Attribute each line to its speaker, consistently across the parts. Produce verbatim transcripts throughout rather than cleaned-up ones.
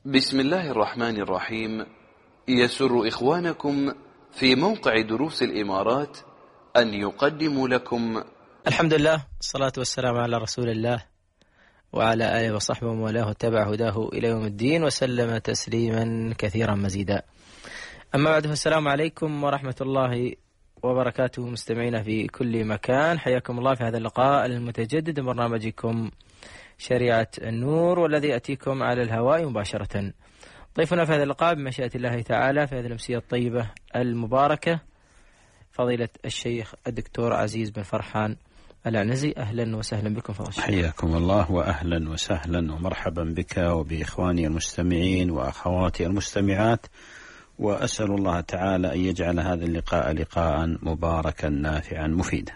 Speaker 1: بسم الله الرحمن الرحيم. يسر إخوانكم في موقع دروس الإمارات أن يقدموا لكم
Speaker 2: الحمد لله، الصلاة والسلام على رسول الله وعلى آله وصحبه ومن والاه واتبع هداه إلى يوم الدين وسلم تسليما كثيرا مزيدا. أما بعد، فالسلام عليكم ورحمة الله وبركاته مستمعينا في كل مكان، حياكم الله في هذا اللقاء المتجدد من برنامجكم شريعة النور، والذي يأتيكم على الهواء مباشرة. ضيفنا في هذا اللقاء بمشيئة الله تعالى في هذه الأمسية الطيبة المباركة فضيلة الشيخ الدكتور عزيز بن فرحان العنزي. أهلا وسهلا بكم فضل الشيخ.
Speaker 3: حياكم الله وأهلا وسهلا ومرحبا بك وبإخواني المستمعين وأخواتي المستمعات، وأسأل الله تعالى أن يجعل هذا اللقاء لقاء مباركا نافعا مفيدا.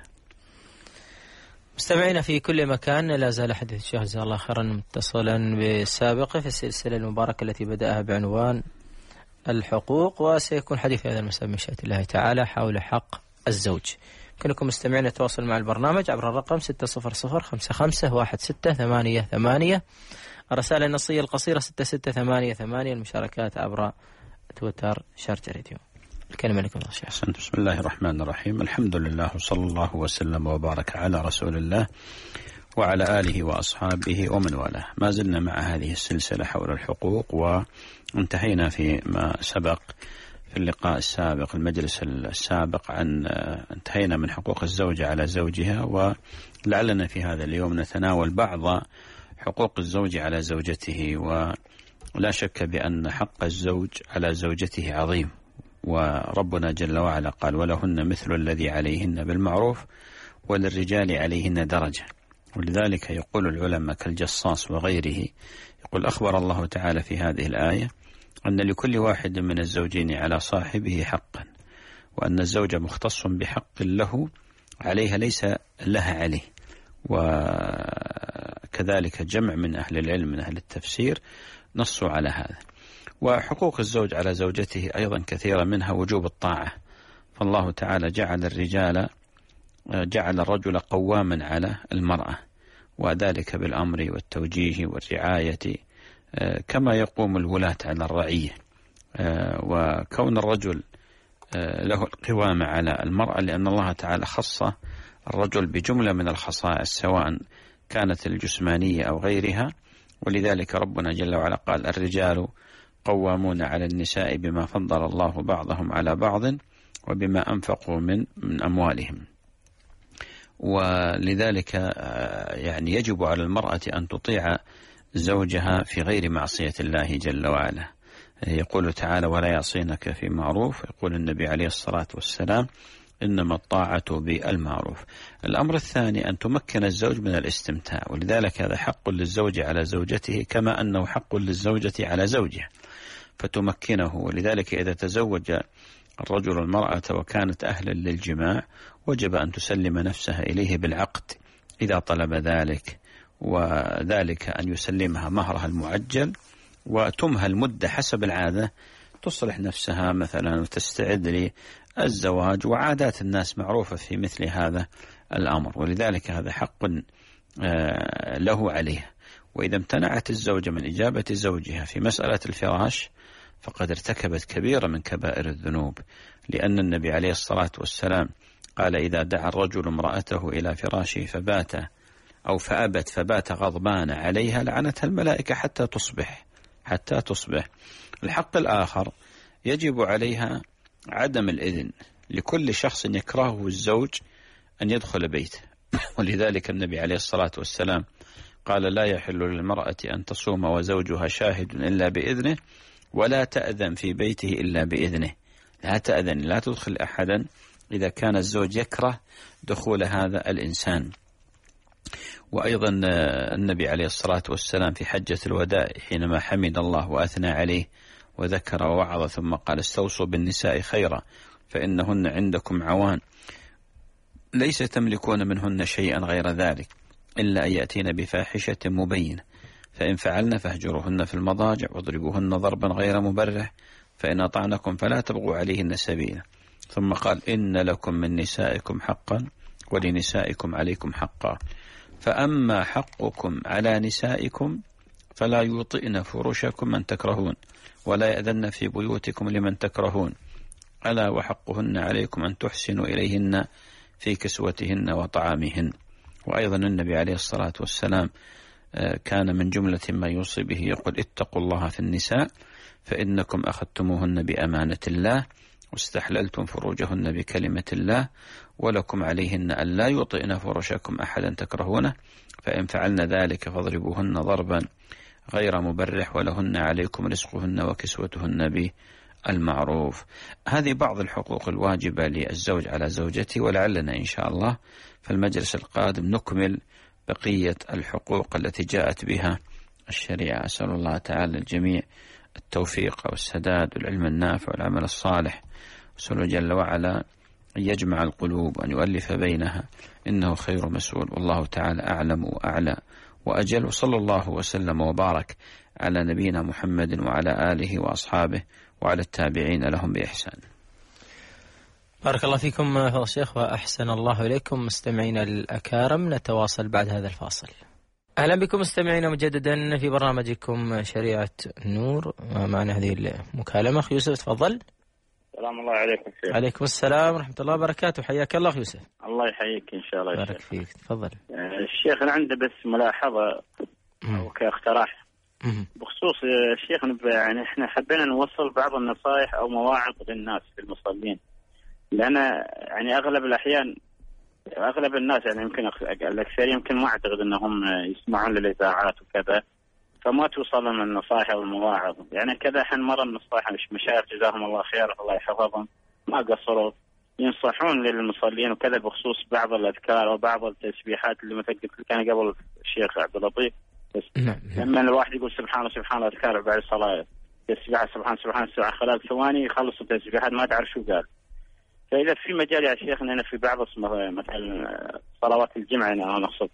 Speaker 2: مستمعينا في كل مكان، لا زال حديث الشيخ جزاه الله خيرا متصلا بالسابق في السلسلة المباركة التي بدأها بعنوان الحقوق، وسيكون حديث هذا المساء بمشيئة الله تعالى حول حق الزوج. يمكنكم مستمعين التواصل مع البرنامج عبر الرقم ستة صفر صفر خمسة خمسة واحد ستة ثمانية ثمانية، الرسائل النصية القصيرة ستة ستة ثمانية ثمانية، المشاركات عبر تويتر شارجة راديو. الكلمة لكم يا شيخ.
Speaker 3: بسم الله الرحمن الرحيم، الحمد لله وصلى الله وسلم وبارك على رسول الله وعلى آله وأصحابه ومن والاه. ما زلنا مع هذه السلسلة حول الحقوق، وانتهينا في ما سبق في اللقاء السابق المجلس السابق عن انتهينا من حقوق الزوجة على زوجها، ولعلنا في هذا اليوم نتناول بعض حقوق الزوج على زوجته. ولا شك بأن حق الزوج على زوجته عظيم، وربنا جل وعلا قال: ولهن مثل الذي عليهن بالمعروف وللرجال عليهن درجة. ولذلك يقول العلماء كالجصاص وغيره، يقول: أخبر الله تعالى في هذه الآية أن لكل واحد من الزوجين على صاحبه حقا، وأن الزوج مختص بحق له عليها ليس لها عليه. وكذلك جمع من أهل العلم من أهل التفسير نصوا على هذا. وحقوق الزوج على زوجته أيضا كثيرة، منها وجوب الطاعة، فالله تعالى جعل الرجال جعل الرجل قواما على المرأة، وذلك بالأمر والتوجيه والرعاية كما يقوم الولاة على الرعية. وكون الرجل له القوامة على المرأة لأن الله تعالى خص الرجل بجملة من الخصائص سواء كانت الجسمانية أو غيرها. ولذلك ربنا جل وعلا قال: الرجال قوامون على النساء بما فضل الله بعضهم على بعض وبما أنفقوا من من أموالهم. ولذلك يعني يجب على المرأة أن تطيع زوجها في غير معصية الله جل وعلا. يقول تعالى: ولا يعصينك في معروف. يقول النبي عليه الصلاة والسلام: إنما الطاعة بالمعروف. الأمر الثاني أن تمكن الزوج من الاستمتاع، ولذلك هذا حق للزوج على زوجته كما أنه حق للزوجة على زوجها، فتمكنه. ولذلك إذا تزوج الرجل المرأة وكانت أهلا للجماع وجب أن تسلم نفسها إليه بالعقد إذا طلب ذلك، وذلك أن يسلمها مهرها المعجل وتمهل مدة حسب العادة تصلح نفسها مثلا وتستعد للزواج، وعادات الناس معروفة في مثل هذا الأمر. ولذلك هذا حق له عليه. وإذا امتنعت الزوجة من إجابة زوجها في مسألة الفراش فقد ارتكبت كبيرة من كبائر الذنوب، لأن النبي عليه الصلاة والسلام قال: إذا دعا الرجل امرأته إلى فراشه فبات أو فأبت فبات غضبان عليها لعنتها الملائكة حتى تصبح حتى تصبح. الحق الآخر يجب عليها عدم الإذن لكل شخص يكرهه الزوج أن يدخل بيته. ولذلك النبي عليه الصلاة والسلام قال: لا يحل للمرأة أن تصوم وزوجها شاهد إلا بإذنه، ولا تأذن في بيته إلا بإذنه. لا تأذن، لا تدخل أحدا إذا كان الزوج يكره دخول هذا الإنسان. وأيضا النبي عليه الصلاة والسلام في حجة الوداع حينما حمد الله وأثنى عليه وذكر ووعظ ثم قال: استوصوا بالنساء خيرا فإنهن عندكم عوان ليس تملكون منهن شيئا غير ذلك إلا أن يأتين بفاحشة مبينة، فإن فعلن فاهجروهن في المضاجع واضربوهن ضربا غير مبرح، فإن أطعنكم فلا تبغوا عليهن سبيلا. ثم قال: إن لكم من نسائكم حقا ولنسائكم عليكم حقا، فأما حقكم على نسائكم فلا يوطئن فروشكم من تكرهون ولا يأذن في بيوتكم لمن تكرهون ألا وحقهن عليكم أن تحسنوا إليهن في كسوتهن وطعامهن. وأيضا النبي عليه الصلاة والسلام كان من جملة ما يوصي به يقول اتقوا الله في النساء فإنكم أخذتموهن بأمانة الله واستحللتم فروجهن بكلمة الله ولكم عليهن أن لا يطئن فرشكم أحدا تكرهونه فإن فعلن ذلك فاضربوهن ضربا غير مبرح ولهن عليكم رزقهن وكسوتهن بالمعروف. هذه بعض الحقوق الواجبة للزوج على زوجته، ولعلنا إن شاء الله في المجلس القادم نكمل بقية الحقوق التي جاءت بها الشريعة. أسأل الله تعالى الجميع التوفيق والسداد والعلم النافع والعمل الصالح، وأسأل جل وعلا أن يجمع القلوب وأن يؤلف بينها إنه خير مسؤول، والله تعالى أعلم وأعلى وأجل. وصلى الله وسلم وبارك على نبينا محمد وعلى آله وأصحابه وعلى التابعين لهم بإحسان.
Speaker 2: بارك الله فيكم فضيلة الشيخ وأحسن الله إليكم. مستمعينا الأكارم نتواصل بعد هذا الفاصل. أهلا بكم مستمعينا مجددا في برنامجكم شريعة النور. معنا هذه المكالمة أخ يوسف، تفضل.
Speaker 4: السلام الله عليكم شيخ.
Speaker 2: عليكم السلام ورحمة الله وبركاته، حياك الله أخ يوسف.
Speaker 4: الله يحييك إن شاء الله.
Speaker 2: بارك فيك، تفضل.
Speaker 4: الشيخ أنا عندي بس ملاحظة أو كاقتراح بخصوص الشيخ، يعني إحنا حبينا نوصل بعض النصائح أو مواعظ للناس في المصلين، لأن يعني أغلب الأحيان أغلب الناس يعني يمكن الأكثر يمكن ما أعتقد أنهم يسمعون للإذاعات وكذا، فما توصلهم النصائح والمواعظ. يعني كذا حين مرة النصائح مشايخ جزاهم الله خير الله يحفظهم ما قصروا ينصحون للمصلين وكذا بخصوص بعض الأذكار وبعض التسبيحات اللي مثل كان قبل الشيخ عبد اللطيف. لما الواحد يقول سبحان سبحان أذكار بعد الصلاة تسبيحة سبحان سبحان سبحان خلال ثواني يخلص التسبيحات ما تعرف شو قال. فإذا في مجال يا شيخنا هنا في بعض مثلا صلوات الجمعة أنا نقصد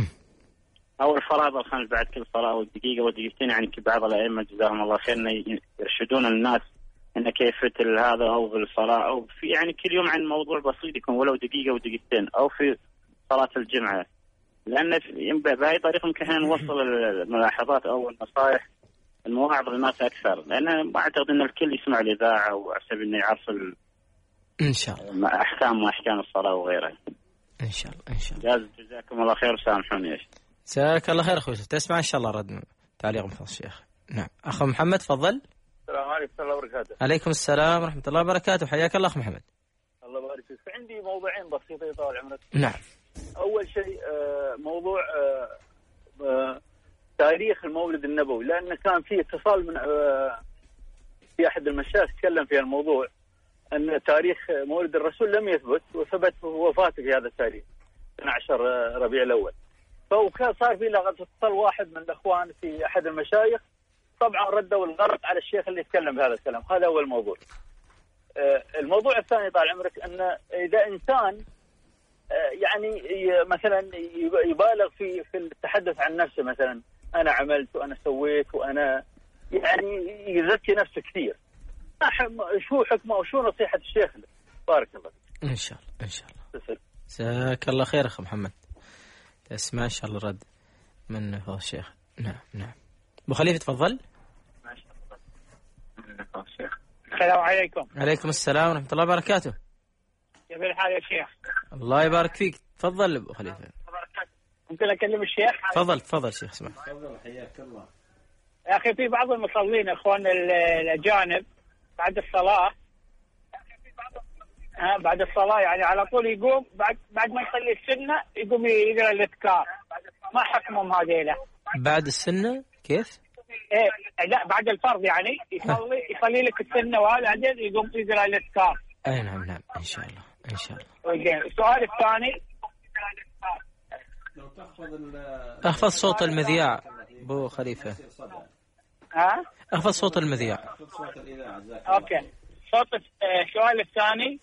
Speaker 4: أو الفرائض الخمس بعد كل صلاة أو دقيقة ودقيقتين، يعني بعض الأئمة جزاهم الله خير يرشدون الناس أن كيف فتل هذا أو في الصلاة أو في يعني كل يوم عن موضوع بسيط يكون ولو دقيقة ودقيقتين أو في صلاة الجمعة، لأن بهذه طريقة يمكن نوصل الملاحظات أو النصائح المواعظ للناس أكثر، لأن ما أعتقد أن الكل يسمع الإذاعة وأحسب أنه يعرف
Speaker 2: إن شاء الله
Speaker 4: أحكام وأحكام الصلاة وغيرها.
Speaker 2: إن شاء الله إن شاء الله.
Speaker 4: جزاكم الله خير وسامحوني يا شيخ.
Speaker 2: جزاك الله خير أخوي، تسمع إن شاء الله رد تعليق من الشيخ. نعم أخو محمد تفضل.
Speaker 5: السلام عليكم ورحمة الله وبركاته.
Speaker 2: عليكم السلام ورحمة الله وبركاته، حياك الله أخ محمد.
Speaker 5: الله يبارك فيك. عندي موضوعين بسيطين طال عمرك.
Speaker 2: نعم.
Speaker 5: أول شيء موضوع تاريخ المولد النبوي، لأن كان في اتصال من في أحد المشايخ تكلم في الموضوع أن تاريخ مولد الرسول لم يثبت وثبت وفاته في هذا التاريخ اثني عشر ربيع الأول. فكان صار في لغة اتصال واحد من الأخوان في أحد المشايخ، طبعا ردوا الغلط على الشيخ اللي يتكلم بهذا الكلام. هذا أول موضوع. الموضوع الثاني طال عمرك أن إذا إنسان يعني مثلا يبالغ في في التحدث عن نفسه، مثلا أنا عملت وأنا سويت وأنا يعني يزكي نفسه كثير، شو حكمه وشو نصيحة الشيخ له؟ بارك الله فيك.
Speaker 2: إن شاء الله إن شاء الله. جزاك الله خير أخ محمد، تسمع إن شاء الله رد من فضل الشيخ. نعم نعم. أبو خليفة تفضل.
Speaker 4: ما شاء الله. الشيخ.
Speaker 6: السلام عليكم.
Speaker 2: عليكم السلام ورحمة الله وبركاته.
Speaker 6: كيف الحال يا شيخ؟
Speaker 2: الله يبارك فيك، تفضل أبو خليفة.
Speaker 6: ممكن أكلم الشيخ؟
Speaker 2: تفضل تفضل شيخ اسمع.
Speaker 5: تفضل حياك الله.
Speaker 6: يا أخي في بعض المصلين إخوان الأجانب بعد الصلاة ها بعد الصلاة يعني على طول يقوم بعد بعد ما يصلي السنة يقوم يقرأ الأذكار، ما حكمهم هذيلا؟
Speaker 2: بعد السنة كيف؟
Speaker 6: إيه لا بعد الفرض يعني يصلي يصلي لك السنة وهذا بعدين يقوم يقرأ الأذكار.
Speaker 2: أي نعم نعم إن شاء الله إن شاء الله.
Speaker 6: السؤال الثاني
Speaker 2: اخفض صوت المذياع أبو خليفة.
Speaker 6: ها؟
Speaker 2: اخفض صوت المذياع.
Speaker 6: أوكي. صوت السؤال الثاني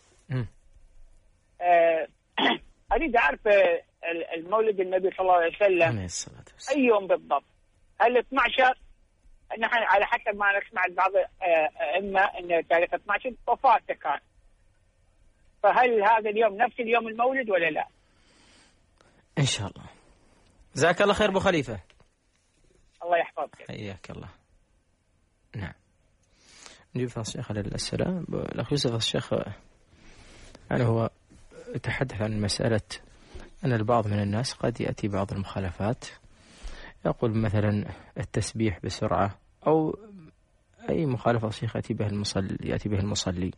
Speaker 6: أريد أعرف المولد النبي صلى الله عليه وسلم أي يوم بالضبط؟ هل اثني عشر؟ نحن على حسب ما نسمع بعض أئمة أن تاريخ اثني عشر وفاته كان، فهل هذا اليوم نفس اليوم المولد ولا لا؟
Speaker 2: إن شاء الله. جزاك الله خير أبو خليفة.
Speaker 6: الله يحفظك.
Speaker 2: حياك الله. نعم. نجيب فضل الشيخ على الأسئلة. الأخ يوسف الشيخ يعني هو يتحدث عن مسألة أن البعض من الناس قد يأتي بعض المخالفات، يقول مثلا التسبيح بسرعة أو أي مخالفة الشيخ يأتي به المصلي يأتي به المصلي،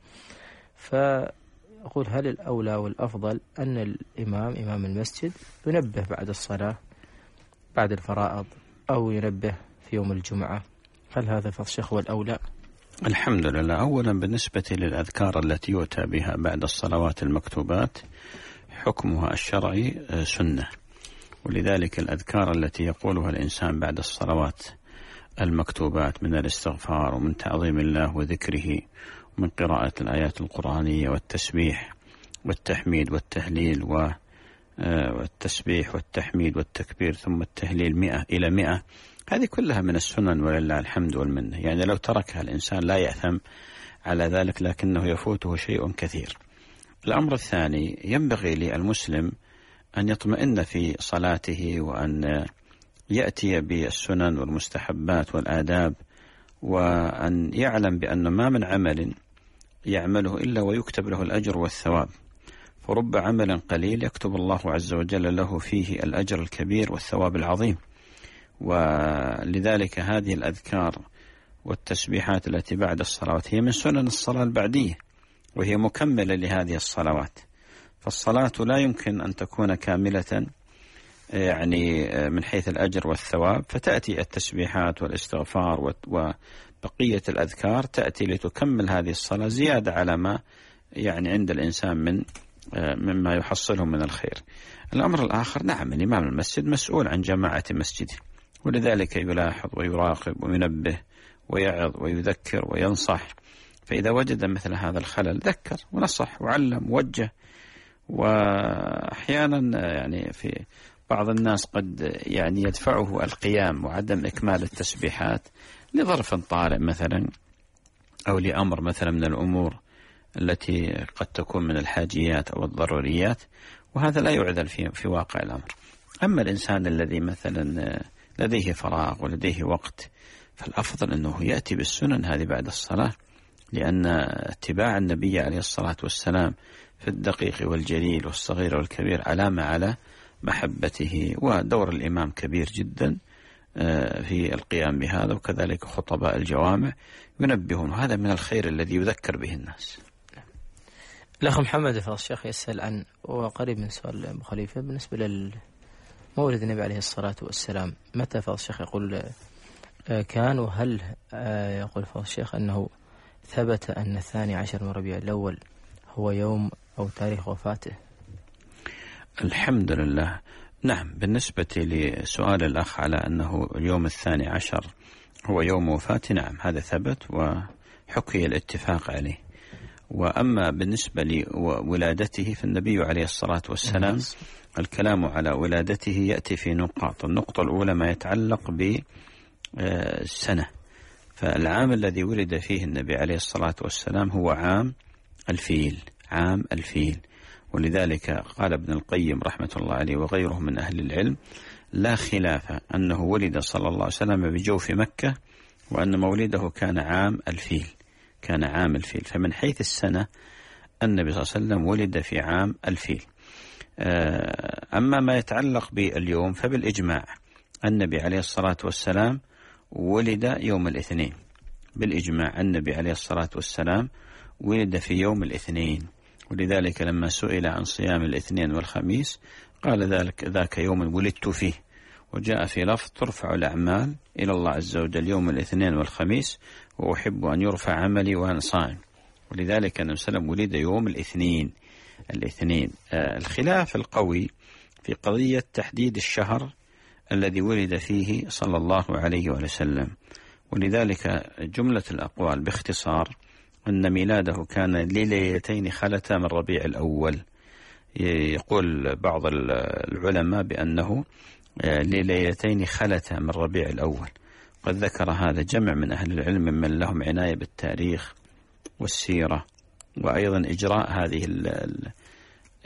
Speaker 2: فأقول هل الأولى والأفضل أن الإمام إمام المسجد ينبه بعد الصلاة بعد الفرائض أو ينبه في يوم الجمعة؟ هل هذا فضل الشيخ هو الأولى؟
Speaker 3: الحمد لله. أولا بالنسبة للأذكار التي يؤتى بها بعد الصلوات المكتوبات حكمها الشرعي سنة، ولذلك الأذكار التي يقولها الإنسان بعد الصلوات المكتوبات من الاستغفار ومن تعظيم الله وذكره ومن قراءة الآيات القرآنية والتسبيح والتحميد والتهليل والتسبيح والتحميد والتكبير ثم التهليل مئة إلى مئة، هذه كلها من السنن ولله الحمد والمنة. يعني لو تركها الإنسان لا يأثم على ذلك، لكنه يفوته شيء كثير. الأمر الثاني، ينبغي للمسلم أن يطمئن في صلاته وأن يأتي بالسنن والمستحبات والآداب، وأن يعلم بأن ما من عمل يعمله إلا ويكتب له الأجر والثواب، فرب عمل قليل يكتب الله عز وجل له فيه الأجر الكبير والثواب العظيم. ولذلك هذه الأذكار والتسبيحات التي بعد الصلوات هي من سنن الصلاة البعدية، وهي مكملة لهذه الصلوات. فالصلاة لا يمكن أن تكون كاملة يعني من حيث الأجر والثواب، فتأتي التسبيحات والاستغفار وبقية الأذكار تأتي لتكمل هذه الصلاة زيادة على ما يعني عند الإنسان من مما يحصله من الخير. الأمر الآخر، نعم الإمام المسجد مسؤول عن جماعة مسجده، ولذلك يلاحظ ويراقب وينبه ويعظ ويذكر وينصح، فإذا وجد مثل هذا الخلل ذكر ونصح وعلم ووجه. وأحيانا يعني في بعض الناس قد يعني يدفعه القيام وعدم إكمال التسبيحات لظرف طارئ مثلا أو لأمر مثلا من الأمور التي قد تكون من الحاجيات أو الضروريات، وهذا لا يعذر في, في واقع الأمر. أما الإنسان الذي مثلا لديه فراغ ولديه وقت، فالأفضل أنه يأتي بالسنن هذه بعد الصلاة، لأن اتباع النبي عليه الصلاة والسلام في الدقيق والجليل والصغير والكبير علامة على محبته، ودور الإمام كبير جدا في القيام بهذا، وكذلك خطباء الجوامع ينبهون، وهذا من الخير الذي يذكر به الناس.
Speaker 2: الأخ محمد فضل الشيخ يسأل عن وقريب من سؤال أبو خليفة بالنسبة لمولد النبي عليه الصلاة والسلام، متى فضل الشيخ يقول كان، وهل يقول فضل الشيخ أنه ثبت أن الثاني عشر من ربيع الأول هو يوم أو تاريخ وفاته؟
Speaker 3: الحمد لله. نعم، بالنسبة لسؤال الأخ على أنه اليوم الثاني عشر هو يوم وفاته، نعم هذا ثبت وحكي الاتفاق عليه. وأما بالنسبة لولادته فالنبي عليه الصلاة والسلام الكلام على ولادته يأتي في نقاط. النقطة الأولى ما يتعلق بالسنة، فالعام الذي ولد فيه النبي عليه الصلاة والسلام هو عام الفيل، عام الفيل. ولذلك قال ابن القيم رحمة الله عليه وغيره من أهل العلم: لا خلاف أنه ولد صلى الله عليه وسلم بجوف مكة، وأن مولده كان عام الفيل، كان عام الفيل. فمن حيث السنة النبي صلى الله عليه وسلم ولد في عام الفيل. أما ما يتعلق باليوم فبالإجماع النبي عليه الصلاة والسلام ولد يوم الاثنين، بالإجماع النبي عليه الصلاة والسلام ولد في يوم الاثنين. ولذلك لما سئل عن صيام الاثنين والخميس قال ذلك ذاك يوم ولدت فيه. وجاء في لفظ: ترفع الأعمال إلى الله عز وجل يوم الاثنين والخميس، وأحب أن يرفع عملي وأنا صائم. ولذلك النبي صلى الله عليه وسلم ولد يوم الاثنين. الاثنين آه الخلاف القوي في قضية تحديد الشهر الذي ولد فيه صلى الله عليه وسلم. ولذلك جملة الأقوال باختصار أن ميلاده كان لليلتين خلتا من ربيع الأول. يقول بعض العلماء بأنه لليلتين خلتا من ربيع الأول. قد ذكر هذا جمع من أهل العلم من لهم عناية بالتاريخ والسيرة، وأيضا إجراء هذه ال ال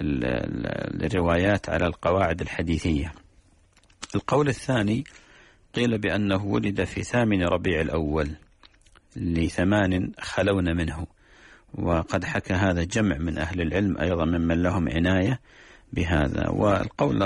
Speaker 3: ال الروايات على القواعد الحديثية. القول الثاني قيل بأنه ولد في ثامن ربيع الأول لثمان خلون منه، وقد حكى هذا جمع من أهل العلم أيضا ممن لهم عناية بهذا. والقول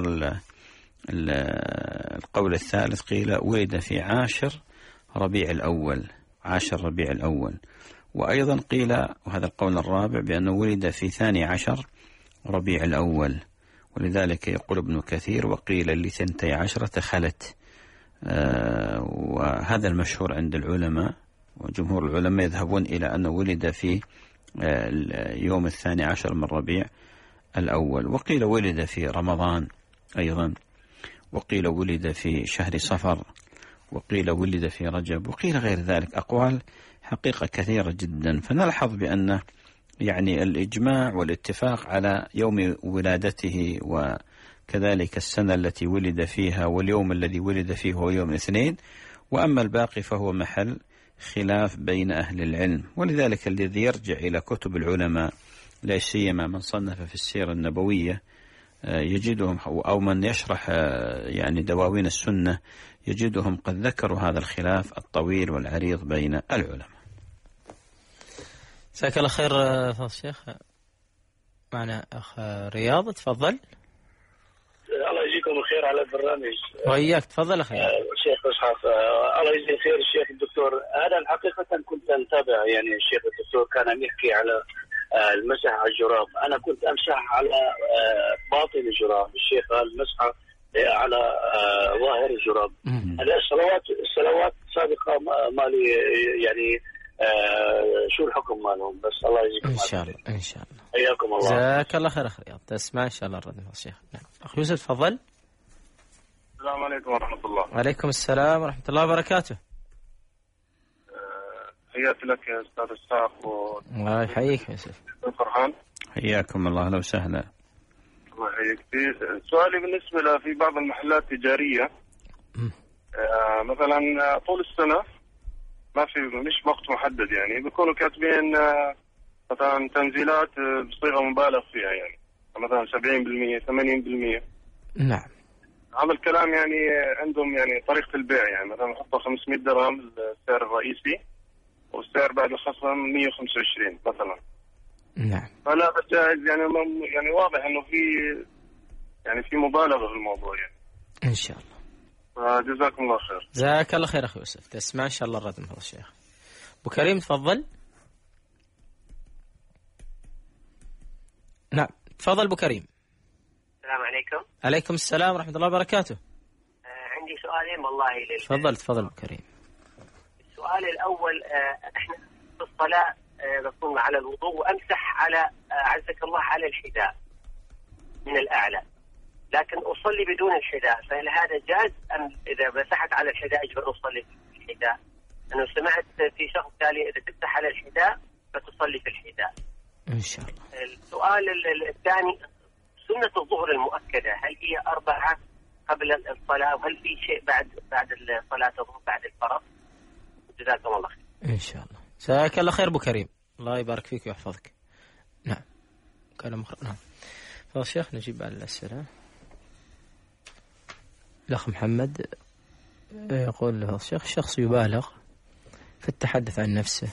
Speaker 3: القول الثالث قيل ولد في عاشر ربيع الأول عاشر ربيع الأول وأيضا قيل، وهذا القول الرابع، بأنه ولد في ثاني عشر ربيع الأول، ولذلك يقول ابن كثير وقيل لثنتي عشرة خلت. آه وهذا المشهور عند العلماء، وجمهور العلماء يذهبون إلى أنه ولد في آه يوم الثاني عشر من ربيع الأول. وقيل ولد في رمضان أيضا، وقيل ولد في شهر صفر، وقيل ولد في رجب، وقيل غير ذلك، أقوال حقيقة كثيرة جدا. فنلحظ بأن يعني الإجماع والاتفاق على يوم ولادته وكذلك السنة التي ولد فيها واليوم الذي ولد فيه هو يوم الاثنين، وأما الباقي فهو محل خلاف بين أهل العلم. ولذلك الذي يرجع إلى كتب العلماء لا سيما من صنف في السيرة النبوية يجدهم، أو من يشرح يعني دواوين السنة يجدهم قد ذكروا هذا الخلاف الطويل والعريض بين العلماء.
Speaker 2: جزاك الله خير فضل الشيخ. معنا أخ رياض، تفضل.
Speaker 7: الله يجزيكم الخير على البرنامج.
Speaker 2: وإياك، تفضل أخي.
Speaker 7: الشيخ إسحاق، الله يجزي الخير الشيخ الدكتور. أنا الحقيقة كنت أتابع يعني الشيخ الدكتور كان يحكي على المسح على الجراب. أنا كنت أمسح على باطن الجراب، الشيخ قال مسح على ظاهر الجراب. الصلوات الصلوات السابقة مالي يعني آه شو الحكم مالهم؟ بس الله يجزيكم
Speaker 2: ان شاء الله. ان شاء الله.
Speaker 7: حياكم الله.
Speaker 2: جزاك الله خير اخ رياض. تسمع ان شاء الله الرد من الشيخ. نعم. اخ يوسف تفضل.
Speaker 8: السلام عليكم ورحمة الله.
Speaker 2: وعليكم السلام ورحمة الله وبركاته.
Speaker 8: حياك لك يا استاذ إسحاق.
Speaker 2: الله يحييك يا يوسف.
Speaker 8: فرحان.
Speaker 3: حياكم الله. لو سهلا.
Speaker 8: الله يحييك. سؤالي بالنسبة ل في بعض المحلات التجارية آه مثلا طول السنة ما في مش وقت محدد، يعني بيكونوا كاتبين مثلا تنزيلات بصيغة مبالغ فيها، يعني مثلا سبعين بالمئة ثمانين بالمئة.
Speaker 2: نعم.
Speaker 8: هذا الكلام يعني عندهم يعني طريقة البيع، يعني مثلا يحطوا خمسمئة درهم السعر الرئيسي والسعر بعد الخصم مئة وخمسة وعشرين مثلا.
Speaker 2: نعم.
Speaker 8: فلا جائز يعني يعني واضح انه في يعني في مبالغة في الموضوع يعني.
Speaker 2: ان شاء الله.
Speaker 8: جزاكم الله خير.
Speaker 2: جزاك الله خير اخي يوسف. تسمع ان شاء الله الرد من الشيخ. ابو كريم تفضل. نعم تفضل ابو كريم.
Speaker 9: السلام عليكم.
Speaker 2: عليكم السلام ورحمة الله وبركاته.
Speaker 9: آه عندي سؤالين والله لل...
Speaker 2: تفضل تفضل ابو كريم.
Speaker 9: السؤال الاول، آه احنا في الصلاة نصلي آه على الوضوء وامسح على آه عزك الله على الحذاء من الاعلى، لكن أصلي بدون الحذاء، فهل هذا جاز أم إذا مسحت على الحذاء أجبر أصلي في الحذاء؟ أنا سمعت في شخص تالي إذا تمسح على الحذاء فتصلي في الحذاء.
Speaker 2: إن شاء الله.
Speaker 9: السؤال الثاني، سنة الظهر المؤكدة هل هي أربعة قبل الصلاة، وهل في شيء بعد بعد صلاة الظهر بعد الفرض؟ جزاكم الله خير.
Speaker 2: إن شاء الله. جزاك الله خير أبو كريم، الله يبارك فيك ويحفظك. نعم. كلام مخ... نعم. فالشيخ نجيب على الأسئلة. الأخ محمد يقول له الشيخ: الشخص يبالغ في التحدث عن نفسه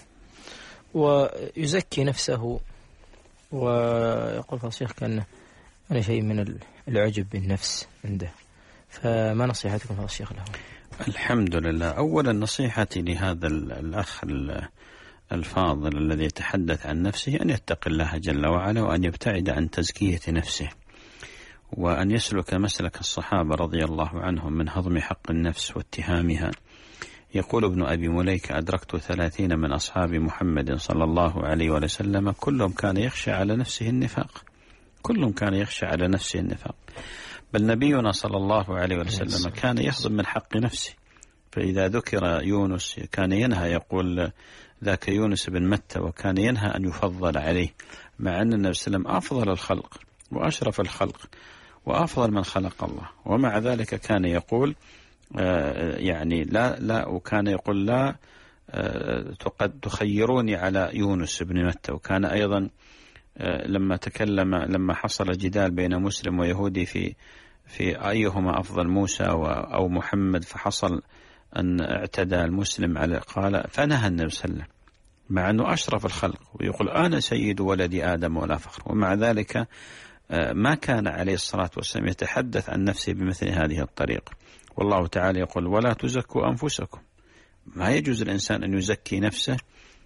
Speaker 2: ويزكي نفسه، ويقول الشيخ كأنه أنا شيء من العجب بالنفس عنده، فما نصيحتكم يا الشيخ له؟
Speaker 3: الحمد لله. أولا نصيحتي لهذا الأخ الفاضل الذي يتحدث عن نفسه أن يتقي الله جل وعلا، وأن يبتعد عن تزكية نفسه، وأن يسلك مسلك الصحابة رضي الله عنهم من هضم حق النفس واتهامها. يقول ابن أبي مليكة: أدركت ثلاثين من أصحاب محمد صلى الله عليه وسلم كلهم كان يخشى على نفسه النفاق، كلهم كان يخشى على نفسه النفاق، بل نبينا صلى الله عليه وسلم كان يهضم من حق نفسه، فإذا ذكر يونس كان ينهى، يقول ذاك يونس بن متى، وكان ينهى أن يفضل عليه، مع أن النبي صلى الله عليه وسلم أفضل الخلق وأشرف الخلق وأفضل من خلق الله، ومع ذلك كان يقول آه يعني لا لا وكان يقول لا آه قد تخيروني على يونس بن متى. وكان أيضا آه لما تكلم لما حصل جدال بين مسلم ويهودي في في أيهما أفضل موسى أو محمد، فحصل أن اعتدى المسلم على قال فنهى النبي صلى الله عليه وسلم، مع أنه أشرف الخلق ويقول أنا سيد ولد آدم ولا فخر، ومع ذلك ما كان عليه الصلاة والسلام يتحدث عن نفسه بمثل هذه الطريقة. والله تعالى يقول ولا تزكوا أنفسكم، ما يجوز الإنسان أن يزكي نفسه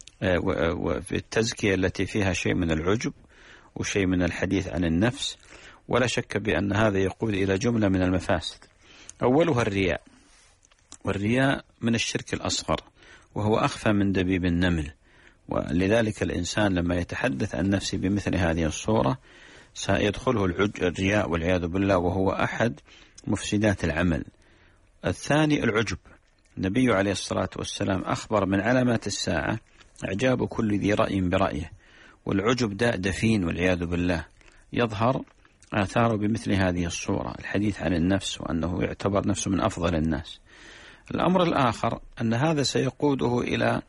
Speaker 3: وفي التزكية التي فيها شيء من العجب وشيء من الحديث عن النفس، ولا شك بأن هذا يقود إلى جملة من المفاسد. أولها الرياء، والرياء من الشرك الأصغر وهو أخفى من دبيب النمل، ولذلك الإنسان لما يتحدث عن نفسه بمثل هذه الصورة سيدخله الرياء والعياذ بالله، وهو أحد مفسدات العمل. الثاني العجب، النبي عليه الصلاة والسلام أخبر من علامات الساعة إعجاب كل ذي رأي برأيه، والعجب داء دفين والعياذ بالله يظهر آثاره بمثل هذه الصورة، الحديث عن النفس وأنه يعتبر نفسه من أفضل الناس. الأمر الآخر أن هذا سيقوده إلى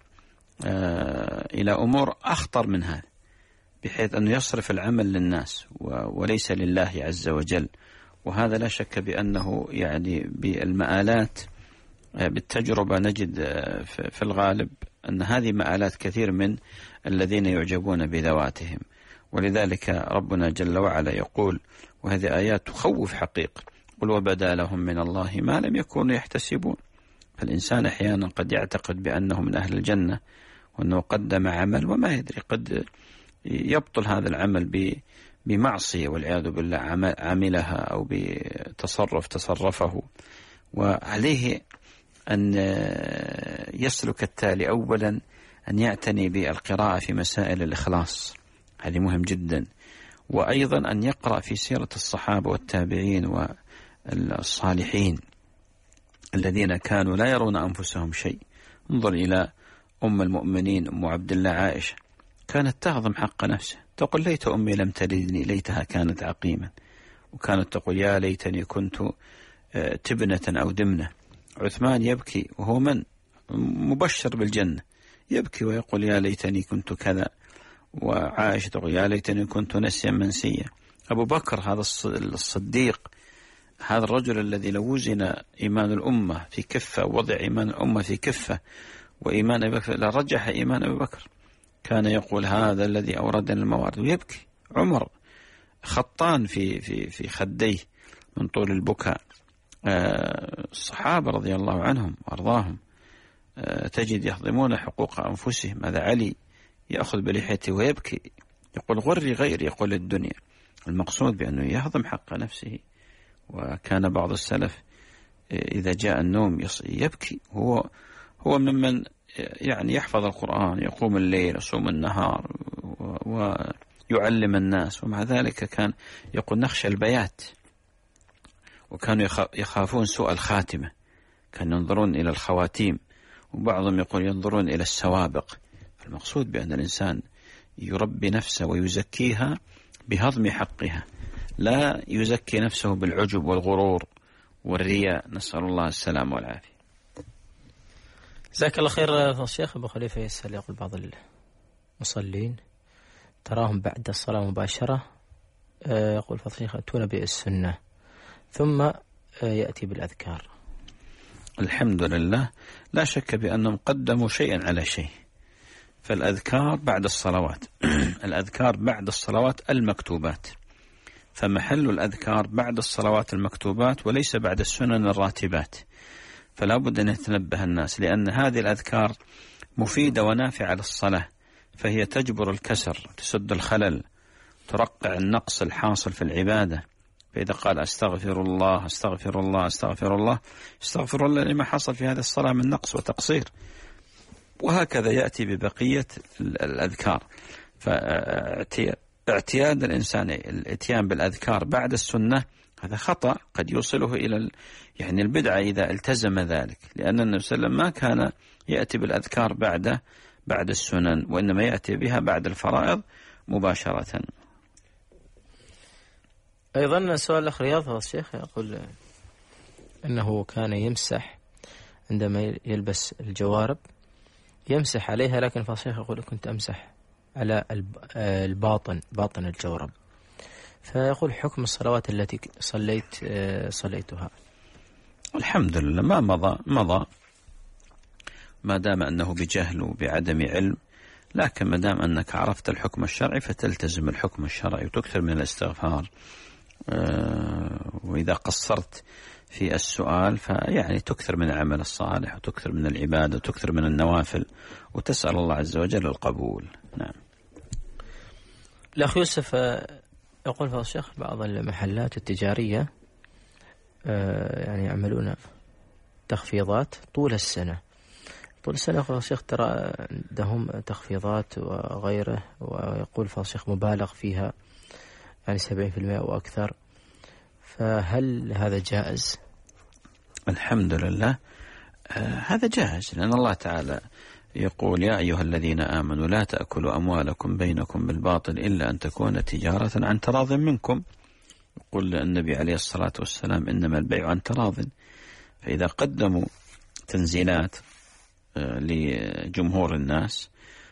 Speaker 3: آه إلى أمور أخطر من هذا، بحيث أنه يصرف العمل للناس وليس لله عز وجل، وهذا لا شك بأنه يعني بالمآلات بالتجربة نجد في الغالب أن هذه مآلات كثير من الذين يعجبون بذواتهم. ولذلك ربنا جل وعلا يقول، وهذه آيات تخوف حقيقة، قل وبدا لهم من الله ما لم يكونوا يحتسبون. فالإنسان أحيانا قد يعتقد بأنه من أهل الجنة وأنه قدم عمل وما يدري، قد يبطل هذا العمل بمعصية والعياذ بالله عملها أو بتصرف تصرفه. وعليه أن يسلك التالي أولا أن يعتني بالقراءة في مسائل الإخلاص، هذه مهم جدا، وأيضا أن يقرأ في سيرة الصحابة والتابعين والصالحين الذين كانوا لا يرون أنفسهم شيء. انظر إلى أم المؤمنين أم عبد الله عائشة، كانت تعظم حق نفسها، تقول ليت أمي لم تلدني ليتها كانت عقيما، وكانت تقول يا ليتني كنت تبنة أو دمنة. عثمان يبكي وهو من مبشر بالجنة، يبكي ويقول يا ليتني كنت كذا، وعائشة تقول يا ليتني كنت نسيا منسيا. أبو بكر هذا الصديق، هذا الرجل الذي لو وزن إيمان الأمة في كفة، وضع إيمان الأمة في كفة وإيمان أبي بكر لرجح إيمان أبي بكر، كان يقول هذا الذي أوردنا الموارد ويبكي. عمر خطان في في في خديه من طول البكاء. الصحابة رضي الله عنهم وأرضاهم تجد يهضمون حقوق أنفسهم. هذا علي يأخذ بلحيته ويبكي، يقول غري غير يقول الدنيا. المقصود بأنه يهضم حق نفسه. وكان بعض السلف إذا جاء النوم يبكي، هو هو ممن يعني يحفظ القرآن، يقوم الليل يصوم النهار ويعلم الناس، ومع ذلك كان يقول نخشى البيات، وكانوا يخافون سوء الخاتمة، كانوا ينظرون إلى الخواتيم، وبعضهم يقول ينظرون إلى السوابق. فالمقصود بأن الإنسان يربي نفسه ويزكيها بهضم حقها، لا يزكي نفسه بالعجب والغرور والرياء، نسأل الله السلام والعافية.
Speaker 2: جزاك الله خير الشيخ. أبو خليفة يسأل، يقول بعض المصلين تراهم بعد الصلاة مباشرة يقول فضل الشيخ أتونا بالسنة ثم يأتي بالأذكار.
Speaker 3: الحمد لله، لا شك بأنهم قدموا شيئا على شيء. فالأذكار بعد الصلوات الأذكار بعد الصلوات المكتوبات، فمحل الأذكار بعد الصلوات المكتوبات وليس بعد السنن الراتبات. فلا بد أن يتنبه الناس، لأن هذه الأذكار مفيدة ونافعة للصلاة، فهي تجبر الكسر، تسد الخلل، ترقع النقص الحاصل في العبادة. فإذا قال أستغفر الله أستغفر الله أستغفر الله استغفر الله لما حصل في هذه الصلاة من نقص وتقصير. وهكذا يأتي ببقية الأذكار. فاعتياد الإنسان الاتيان بالأذكار بعد السنة هذا خطأ قد يوصله إلى يعني البدعة إذا التزم ذلك، لأن النبي صلى الله عليه وسلم ما كان يأتي بالأذكار بعد بعد السنن، وإنما يأتي بها بعد الفرائض مباشرة.
Speaker 2: أيضا سؤال الأخ رياض الشيخ يقول أنه كان يمسح عندما يلبس الجوارب، يمسح عليها، لكن فالشيخ يقول كنت أمسح على الباطن باطن الجورب، فيقول حكم الصلوات التي صليت صليتها.
Speaker 3: الحمد لله ما مضى مضى ما دام أنه بجهل وبعدم علم، لكن ما دام أنك عرفت الحكم الشرعي فتلتزم الحكم الشرعي وتكثر من الاستغفار، وإذا قصرت في السؤال فيعني تكثر من العمل الصالح وتكثر من العبادة وتكثر من النوافل وتسأل الله عز وجل القبول. نعم.
Speaker 2: الأخ يوسف يقول فضل الشيخ بعض المحلات التجارية يعني يعملون تخفيضات طول السنة طول السنة فضل الشيخ ترى عندهم تخفيضات وغيره، ويقول فضل الشيخ مبالغ فيها يعني سبعين في المئة وأكثر، فهل هذا جائز؟
Speaker 3: الحمد لله آه هذا جائز، لأن الله تعالى يقول يا أيها الذين آمنوا لا تأكلوا أموالكم بينكم بالباطل إلا أن تكون تجارة عن تراض منكم. يقول النبي عليه الصلاة والسلام إنما البيع عن تراض، فإذا قدموا تنزيلات آه لجمهور الناس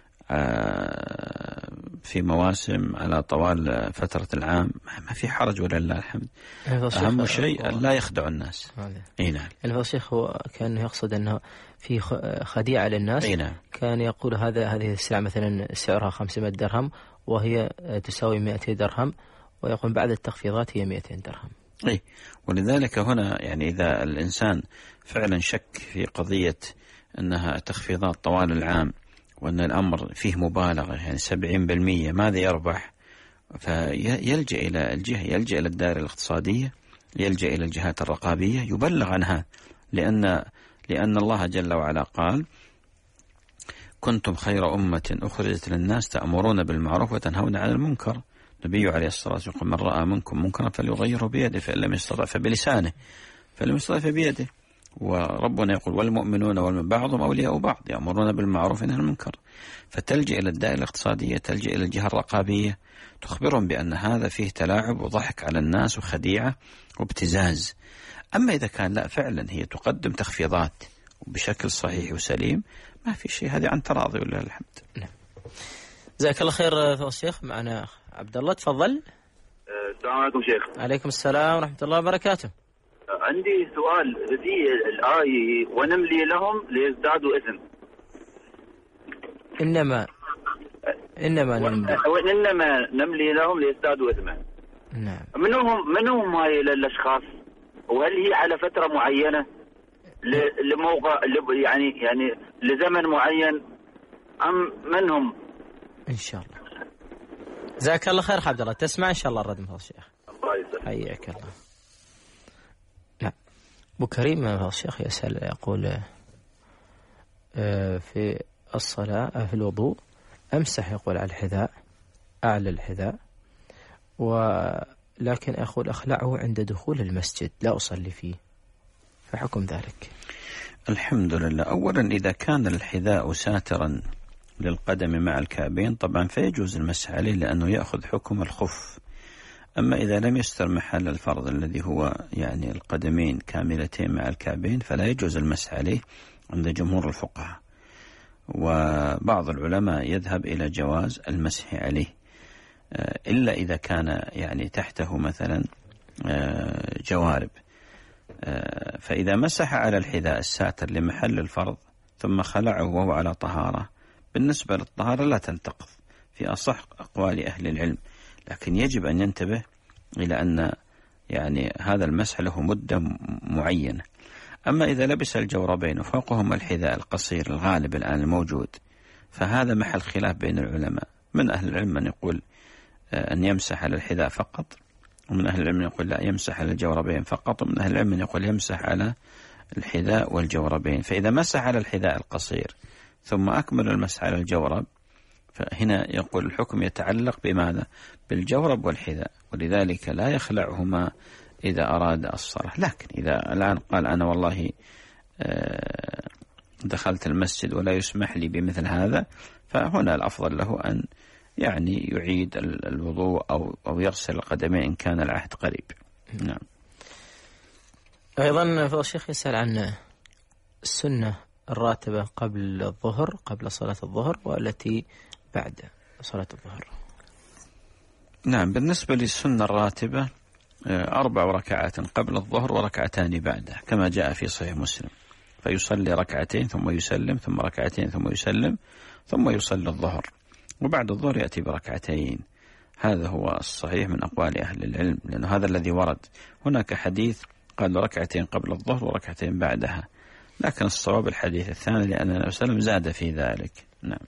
Speaker 3: آه في مواسم على طوال فترة العام ما في حرج ولله الحمد. أهم شيء لا يخدع الناس.
Speaker 2: اي نعم. الشيخ هو كان يقصد أنه في خديعة للناس.
Speaker 3: نعم.
Speaker 2: كان يقول هذا هذه السلعة مثلا سعرها خمسمائة درهم وهي تساوي مئتي درهم، ويقول بعد التخفيضات هي مئتين درهم.
Speaker 3: اي ولذلك هنا يعني إذا الإنسان فعلا شك في قضية أنها تخفيضات طوال العام وأن الأمر فيه مبالغة يعني سبعين بالمئة ماذا يربح؟ فيلجأ إلى الجهة يلجأ إلى الدائرة الاقتصادية، يلجأ إلى الجهات الرقابية يبلغ عنها، لأن لأن الله جل وعلا قال كنتم خير أمة أخرجت للناس تأمرون بالمعروف وتنهون عن المنكر. النبي عليه الصلاة والسلام يقول من رأى منكم منكرا فليغيره بيده فإن لم يستطع فبلسانه فإن لم يستطع فبيده. وربنا يقول والمؤمنون والمؤمنون بعضهم أولياء بعض يأمرون بالمعروف وينهون عن المنكر. فتلجأ إلى الدائرة الاقتصادية، تلجأ إلى الجهة الرقابية، تخبرهم بأن هذا فيه تلاعب وضحك على الناس وخديعة وابتزاز. أما إذا كان لا فعلا هي تقدم تخفيضات بشكل صحيح وسليم ما في شيء، هذه عن تراضي ولله الحمد.
Speaker 2: نعم. جزاك الله خير فضل الشيخ. معنا عبد الله تفضل.
Speaker 10: السلام عليكم شيخ.
Speaker 2: عليكم السلام ورحمة الله وبركاته.
Speaker 10: عندي سؤال في الآية ونملي لهم ليزدادوا إثم.
Speaker 2: إنما إنما نملي
Speaker 10: إنما نملي لهم ليزدادوا إثما.
Speaker 2: نعم.
Speaker 10: منهم منهم هاي الأشخاص، وهل هي على فترة معينة لموقع يعني يعني لزمن معين أم منهم؟
Speaker 2: إن شاء الله. جزاك الله خير عبد الله. تسمع إن شاء الله الرد من هذا الشيخ.
Speaker 10: الله يسلمك.
Speaker 2: حياك الله. نعم. أبو كريم هذا الشيخ يسأل يقول في الصلاة في الوضوء أمسح يقول على الحذاء أعلى الحذاء، ولكن أقول أخلعه عند دخول المسجد لا أصلي فيه، فحكم ذلك؟
Speaker 3: الحمد لله. أولا إذا كان الحذاء ساترا للقدم مع الكعبين طبعا فيجوز المسح عليه لأنه يأخذ حكم الخف. أما إذا لم يستر محل الفرض الذي هو يعني القدمين كاملتين مع الكعبين فلا يجوز المسح عليه عند جمهور الفقهاء، وبعض العلماء يذهب إلى جواز المسح عليه إلا إذا كان يعني تحته مثلا جوارب. فإذا مسح على الحذاء الساتر لمحل الفرض ثم خلعه وهو على طهارة، بالنسبة للطهارة لا تنتقض في أصح أقوال أهل العلم، لكن يجب أن ينتبه إلى أن يعني هذا المسح له مدة معينة. أما إذا لبس الجوربين وفوقهم الحذاء القصير الغالب الآن الموجود فهذا محل خلاف بين العلماء. من أهل العلم من يقول أن يمسح على الحذاء فقط، ومن أهل العلم يقول لا يمسح على الجوربين فقط، ومن أهل العلم يقول يمسح على الحذاء والجوربين. فإذا مسح على الحذاء القصير ثم أكمل المسح على الجورب فهنا يقول الحكم يتعلق بماذا؟ بالجورب والحذاء، ولذلك لا يخلعهما إذا أراد الصلاة. لكن إذا الآن قال أنا والله دخلت المسجد ولا يسمح لي بمثل هذا فهنا الأفضل له أن يعني يعيد الوضوء أو أو يغسل القدمين إن كان العهد قريب. نعم.
Speaker 2: أيضا فضل الشيخ يسأل عن السنة الراتبة قبل الظهر قبل صلاة الظهر والتي بعد صلاة الظهر.
Speaker 3: نعم، بالنسبة للسنة الراتبة أربع ركعات قبل الظهر وركعتان بعده كما جاء في صحيح مسلم، فيصلي ركعتين ثم يسلم ثم ركعتين ثم يسلم ثم يصلي الظهر، وبعد الظهر يأتي بركعتين. هذا هو الصحيح من أقوال أهل العلم، لأنه هذا الذي ورد. هناك حديث قال ركعتين قبل الظهر وركعتين بعدها، لكن الصواب الحديث الثاني لأن النبي صلى الله عليه وسلم زاد في ذلك. نعم.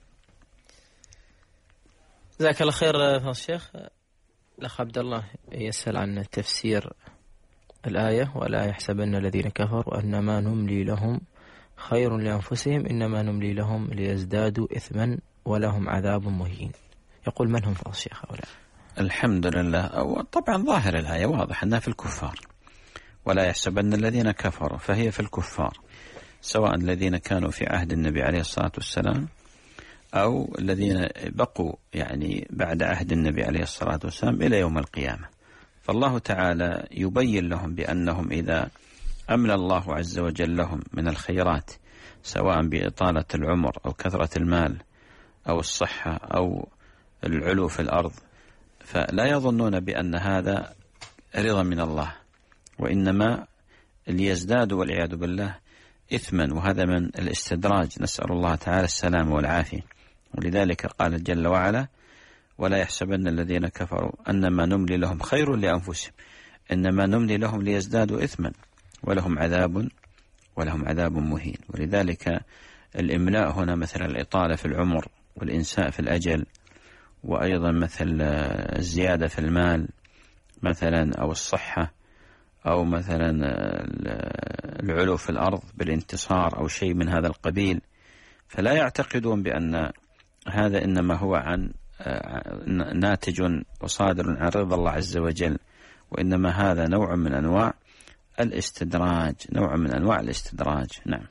Speaker 2: جزاك الله خير فضل الشيخ. الأخ عبد الله يسأل عن تفسير الآية: ولا يحسبن الذين كفروا أنما نملي لهم خير لأنفسهم إنما نملي لهم ليزدادوا إثما ولهم عذاب مهين. يقول من هم فضل الشيخ هؤلاء؟
Speaker 3: الحمد لله. طبعا ظاهر الآية واضح أنها في الكفار، ولا يحسبن الذين كفروا، فهي في الكفار سواء الذين كانوا في عهد النبي عليه الصلاة والسلام أو الذين بقوا يعني بعد عهد النبي عليه الصلاة والسلام إلى يوم القيامة. فالله تعالى يبين لهم بأنهم إذا أملى الله عز وجل لهم من الخيرات سواء بإطالة العمر أو كثرة المال أو الصحة أو العلو في الأرض، فلا يظنون بأن هذا رضا من الله، وإنما ليزدادوا والعياذ بالله إثما، وهذا من الاستدراج، نسأل الله تعالى السلام والعافية. ولذلك قال جل وعلا: ولا يحسبن الذين كفروا أنما نملي لهم خير لأنفسهم إنما نملي لهم ليزدادوا إثما ولهم عذاب ولهم عذاب مهين. ولذلك الإملاء هنا مثل الإطالة في العمر والإنساء في الأجل، وأيضا مثل الزيادة في المال مثلا أو الصحة، أو مثلا العلو في الأرض بالانتصار أو شيء من هذا القبيل. فلا يعتقدون بأن هذا إنما هو عن ناتج وصادر عن رضا الله عز وجل، وإنما هذا نوع من أنواع الاستدراج، نوع من أنواع الاستدراج. نعم.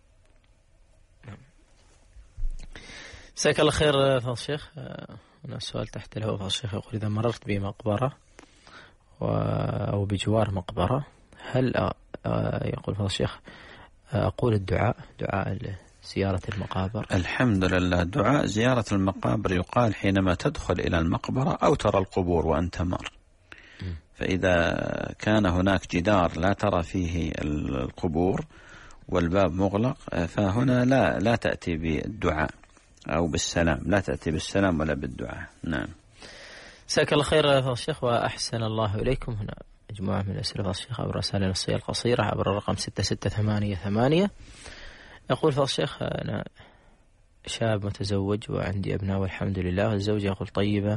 Speaker 2: جزاك الله خير فضل الشيخ. هنا سؤال تحت الهواء فضل الشيخ يقول: إذا مررت بمقبرة أو بجوار مقبرة هل يقول فضل الشيخ أقول الدعاء دعاء زيارة المقابر؟
Speaker 3: الحمد لله. دعاء زيارة المقابر يقال حينما تدخل إلى المقبرة أو ترى القبور وأنت مر. فإذا كان هناك جدار لا ترى فيه القبور والباب مغلق فهنا لا لا تأتي بالدعاء أو بالسلام، لا تأتي بالسلام ولا بالدعاء. نعم.
Speaker 2: جزاك الله خير فضل الشيخ وأحسن الله إليكم. هنا مجموعة من الأسئلة فضل الشيخ عبر رسائل نصية القصيرة عبر الرقم ستة ستة ثمانية ثمانية. يقول فضل الشيخ: أنا شاب متزوج وعندي أبناء والحمد لله، الزوجة يقول طيبة،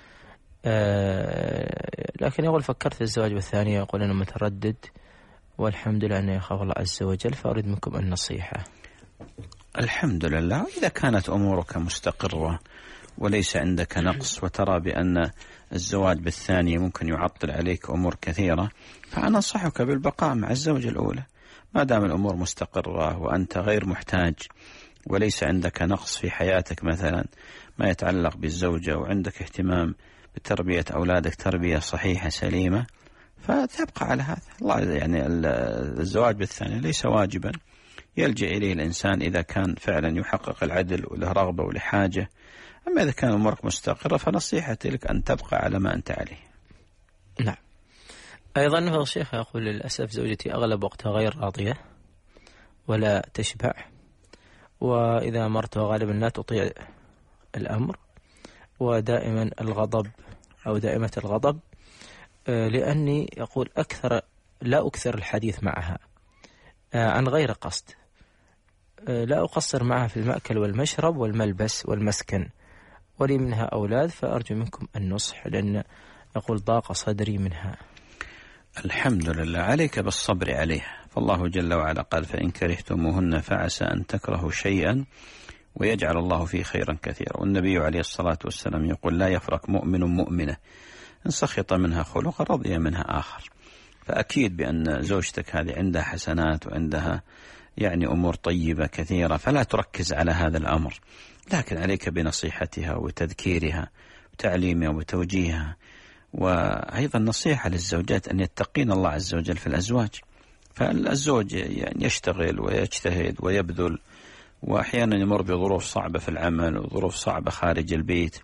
Speaker 2: أه لكن يقول فكرت في الزواج بالثانية، يقول أنا متردد والحمد لله أنه يخاف الله عز وجل، فأريد منكم النصيحة.
Speaker 3: الحمد لله. إذا كانت أمورك مستقرة وليس عندك نقص وترى بأن الزواج بالثانية ممكن يعطل عليك أمور كثيرة، فأنا أنصحك بالبقاء مع الزوجة الأولى ما دام الأمور مستقرة وأنت غير محتاج وليس عندك نقص في حياتك مثلا ما يتعلق بالزوجة، وعندك اهتمام بتربية أولادك تربية صحيحة سليمة، فتبقى على هذا. الله يعني الزواج بالثانية ليس واجبا يلجأ إليه الإنسان إذا كان فعلا يحقق العدل وله رغبة وله حاجة. أما إذا كان أمورك مستقرة فنصيحتي لك أن تبقى على ما أنت عليه.
Speaker 2: نعم. أيضا فضل الشيخ يقول: للأسف زوجتي أغلب وقتها غير راضية ولا تشبع، وإذا أمرتها غالبا لا تطيع الأمر، ودائما الغضب أو دائمة الغضب، لأني يقول أكثر لا أكثر الحديث معها عن غير قصد، لا أقصر معها في المأكل والمشرب والملبس والمسكن، ولي منها أولاد، فأرجو منكم النصح لأن يقول ضاق صدري منها.
Speaker 3: الحمد لله. عليك بالصبر عليها، فالله جل وعلا قال: فإن كرهتموهن فعسى أن تكرهوا شيئا ويجعل الله فيه خيرا كثيرا. والنبي عليه الصلاة والسلام يقول: لا يفرق مؤمن مؤمنة إن سخط منها خلق رضي منها آخر. فأكيد بأن زوجتك هذه عندها حسنات وعندها يعني أمور طيبة كثيرة، فلا تركز على هذا الأمر، لكن عليك بنصيحتها وتذكيرها وتعليمها وتوجيهها. وأيضا نصيحة للزوجات أن يتقين الله عز وجل في الأزواج. فالزوج يعني يشتغل ويجتهد ويبذل، وأحيانا يمر بظروف صعبة في العمل وظروف صعبة خارج البيت،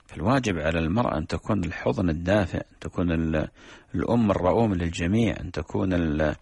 Speaker 3: فالواجب على المرأة أن تكون الحضن الدافئ، أن تكون الأم الرؤوم للجميع، أن تكون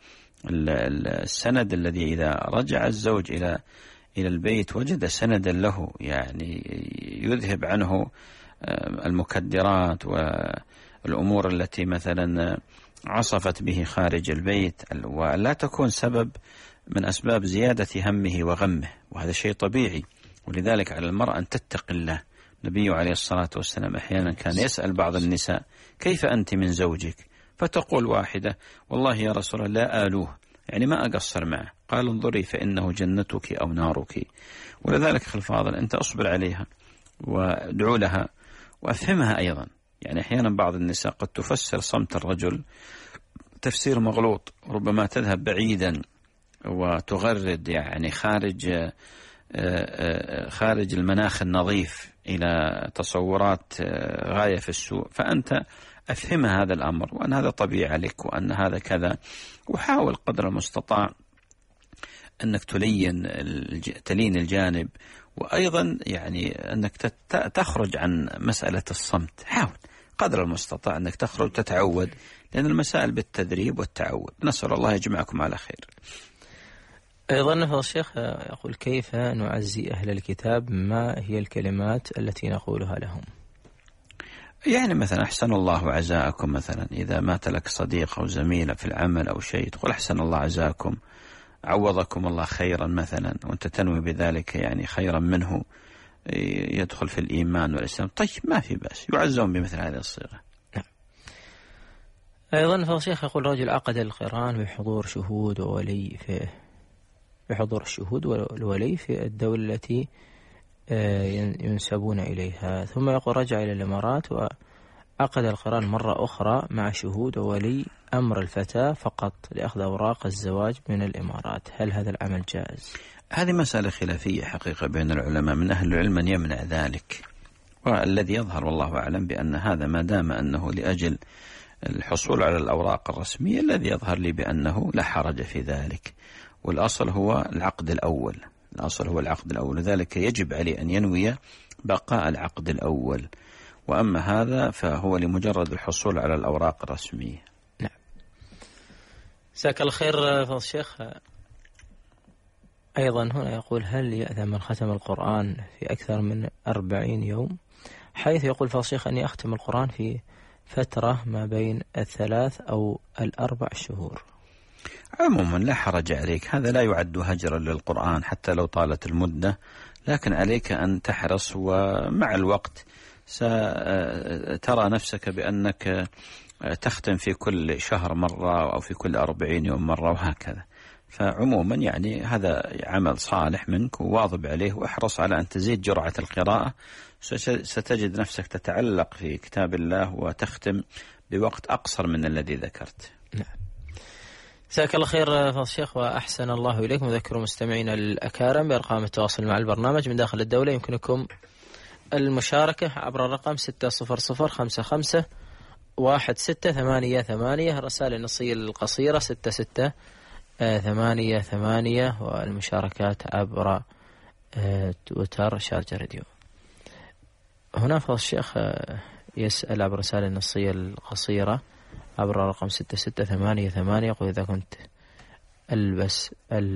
Speaker 3: السند الذي إذا رجع الزوج إلى إلى البيت وجد سندا له، يعني يذهب عنه المكدرات والأمور التي مثلا عصفت به خارج البيت، ولا تكون سبب من أسباب زيادة همه وغمه، وهذا شيء طبيعي. ولذلك على المرأة أن تتقي الله. النبي عليه الصلاة والسلام أحيانا كان يسأل بعض النساء: كيف أنت من زوجك؟ فتقول واحدة: والله يا رسول الله لا آلوه، يعني ما أقصر معه. قال: انظري فإنه جنتك أو نارك. ولذلك أخي الفاضل أنت أصبر عليها وادعو لها وأفهمها أيضا. يعني أحيانا بعض النساء قد تفسر صمت الرجل تفسير مغلوط، ربما تذهب بعيدا وتغرد يعني خارج خارج المناخ النظيف إلى تصورات غاية في السوء. فأنت أفهم هذا الأمر، وأن هذا طبيعي لك، وأن هذا كذا، وحاول قدر المستطاع أنك تلين تلين الجانب، وأيضا يعني أنك تخرج عن مسألة الصمت. حاول قدر المستطاع أنك تخرج تتعود، لأن المسائل بالتدريب والتعود. نسأل الله يجمعكم على خير.
Speaker 2: أيضا هو الشيخ يقول: كيف نعزي أهل الكتاب؟ ما هي الكلمات التي نقولها لهم؟
Speaker 3: يعني مثلا أحسن الله عزاءكم، مثلا إذا مات لك صديق أو زميل في العمل أو شيء تقول أحسن الله عزاكم، عوضكم الله خيرا مثلا، وأنت تنوي بذلك يعني خيرا منه يدخل في الإيمان والإسلام. طيب ما في بأس، يعزون بمثل هذه الصيغة.
Speaker 2: أيضا فهو الشيخ يقول: رجل عقد القران بحضور شهود وولي في بحضور الشهود والولي في الدولة التي ينسبون إليها، ثم يقول رجع إلى الإمارات وعقد القران مرة أخرى مع شهود وولي أمر الفتاة فقط لأخذ أوراق الزواج من الإمارات، هل هذا العمل جائز؟
Speaker 3: هذه مسألة خلافية حقيقة بين العلماء، من أهل العلم من يمنع ذلك، والذي يظهر والله أعلم بأن هذا ما دام أنه لأجل الحصول على الأوراق الرسمية، الذي يظهر لي بأنه لا حرج في ذلك. والأصل هو العقد الأول، الأصل هو العقد الأول، لذلك يجب عليه أن ينوي بقاء العقد الأول، وأما هذا فهو لمجرد الحصول على الأوراق الرسمية.
Speaker 2: نعم. جزاك الله خير فضل الشيخ. أيضا هنا يقول: هل يأثم من ختم القرآن في أكثر من أربعين يوم؟ حيث يقول فضل الشيخ أني أختم القرآن في فترة ما بين الثلاث أو الأربع شهور.
Speaker 3: عموما لا حرج عليك، هذا لا يعد هجرا للقرآن حتى لو طالت المدة، لكن عليك أن تحرص، ومع الوقت سترى نفسك بأنك تختم في كل شهر مرة أو في كل أربعين يوم مرة وهكذا. فعموما يعني هذا عمل صالح منك وواظب عليه، واحرص على أن تزيد جرعة القراءة، ستجد نفسك تتعلق في كتاب الله وتختم بوقت أقصر من الذي ذكرت.
Speaker 2: نعم. جزاك الله خير فضل الشيخ وأحسن الله إليكم. أذكر مستمعينا الأكارم بأرقام التواصل مع البرنامج من داخل الدولة، يمكنكم المشاركة عبر الرقم ستة صفر صفر خمسة خمسة واحد ستة ثمانية ثمانية، الرسائل النصية القصيرة ستة ستة ثمانية ثمانية، والمشاركات عبر تويتر شارجة راديو. هنا فضل الشيخ يسأل عبر الرسائل النصية القصيرة عبر رقم ستة ستة ثمانية ثمانية، يقول: إذا كنت ألبس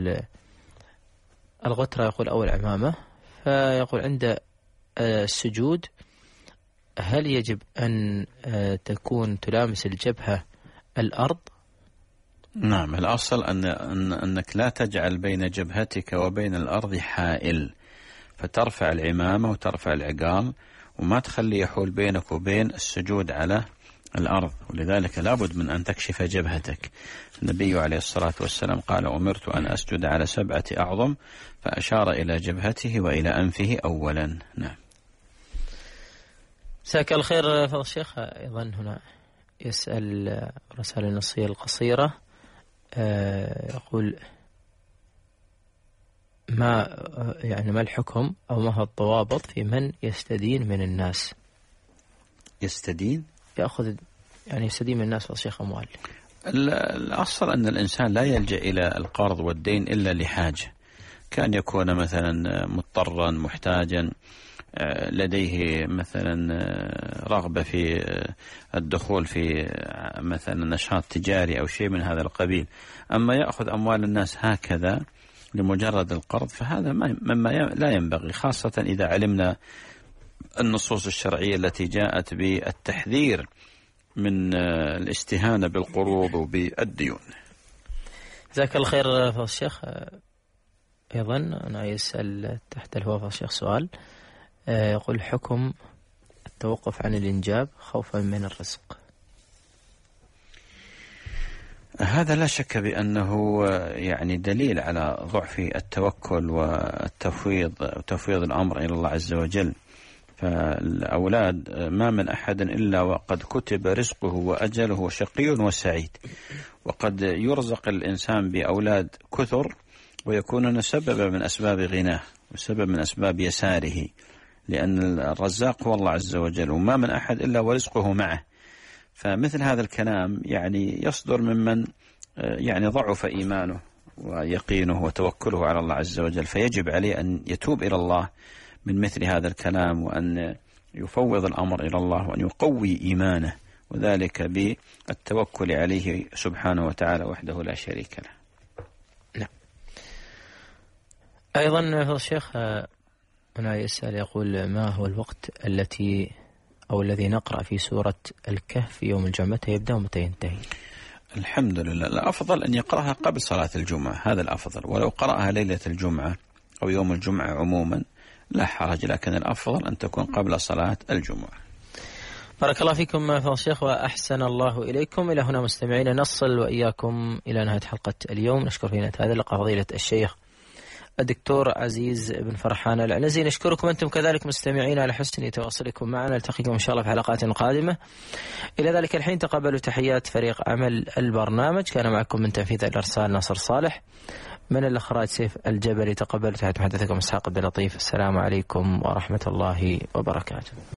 Speaker 2: الغترة يقول أو العمامة، فيقول عند السجود هل يجب أن تكون تلامس الجبهة الأرض؟
Speaker 3: نعم، الأصل أن أنك لا تجعل بين جبهتك وبين الأرض حائل، فترفع العمامة وترفع العقال، وما تخلي يحول بينك وبين السجود على الأرض، ولذلك لابد من أن تكشف جبهتك. النبي عليه الصلاة والسلام قال: أمرت أن أسجد على سبعة أعظم، فأشار إلى جبهته وإلى أنفه أولا. نعم.
Speaker 2: جزاك الله خير فضل الشيخ. أيضا هنا يسأل رسالة النصية القصيرة، يقول: ما يعني ما الحكم أو ما هو الضوابط في من يستدين من الناس؟
Speaker 3: يستدين؟
Speaker 2: يأخذ يعني يستدين من الناس والشيخ أموال.
Speaker 3: الأصل أن الإنسان لا يلجأ إلى القرض والدين إلا لحاجة، كان يكون مثلا مضطرا محتاجا لديه مثلا رغبة في الدخول في مثلا نشاط تجاري أو شيء من هذا القبيل. أما يأخذ أموال الناس هكذا لمجرد القرض فهذا مما لا ينبغي، خاصة إذا علمنا النصوص الشرعية التي جاءت بالتحذير من الاستهانة بالقروض وبالديون.
Speaker 2: جزاك الله خير فضيلة الشيخ. أيضا أنا يسأل تحت الهواء فضيلة الشيخ سؤال يقول: حكم التوقف عن الإنجاب خوفا من الرزق.
Speaker 3: هذا لا شك بأنه يعني دليل على ضعف التوكل والتفويض وتفويض الأمر إلى الله عز وجل. فالأولاد ما من أحد إلا وقد كتب رزقه وأجله وشقي وسعيد، وقد يرزق الإنسان بأولاد كثر ويكونون سببا من أسباب غناه وسبب من أسباب يساره، لأن الرزاق هو الله عز وجل، وما من أحد إلا ورزقه معه. فمثل هذا الكلام يعني يصدر ممن يعني ضعف إيمانه ويقينه وتوكله على الله عز وجل، فيجب عليه أن يتوب إلى الله من مثل هذا الكلام، وأن يفوض الأمر إلى الله، وأن يقوي إيمانه، وذلك بالتوكل عليه سبحانه وتعالى وحده لا شريك له.
Speaker 2: نعم. أيضا فضيلة الشيخ أنا يسأل يقول: ما هو الوقت التي أو الذي نقرأ في سورة الكهف يوم الجمعة؟ متى يبدأ ومتى ينتهي؟
Speaker 3: الحمد لله، الأفضل أن يقرأها قبل صلاة الجمعة، هذا الأفضل، ولو قرأها ليلة الجمعة أو يوم الجمعة عموما لا حرج، لكن الأفضل أن تكون قبل صلاة الجمعة.
Speaker 2: بارك الله فيكم فضيلة الشيخ وأحسن الله إليكم. إلى هنا مستمعين نصل وإياكم إلى نهاية حلقة اليوم. نشكر في نهاية هذا اللقاء فضيلة الشيخ الدكتور عزيز بن فرحان العنزي. نشكركم أنتم كذلك مستمعين على حسن تواصلكم معنا. نلتقيكم إن شاء الله في حلقات قادمة. إلى ذلك الحين تقبلوا تحيات فريق عمل البرنامج. كان معكم من تنفيذ الإرسال ناصر صالح، من الإخراج سيف الجبلي. تقبلوا تحيات محدثكم إسحاق عبد اللطيف. السلام عليكم ورحمة الله وبركاته.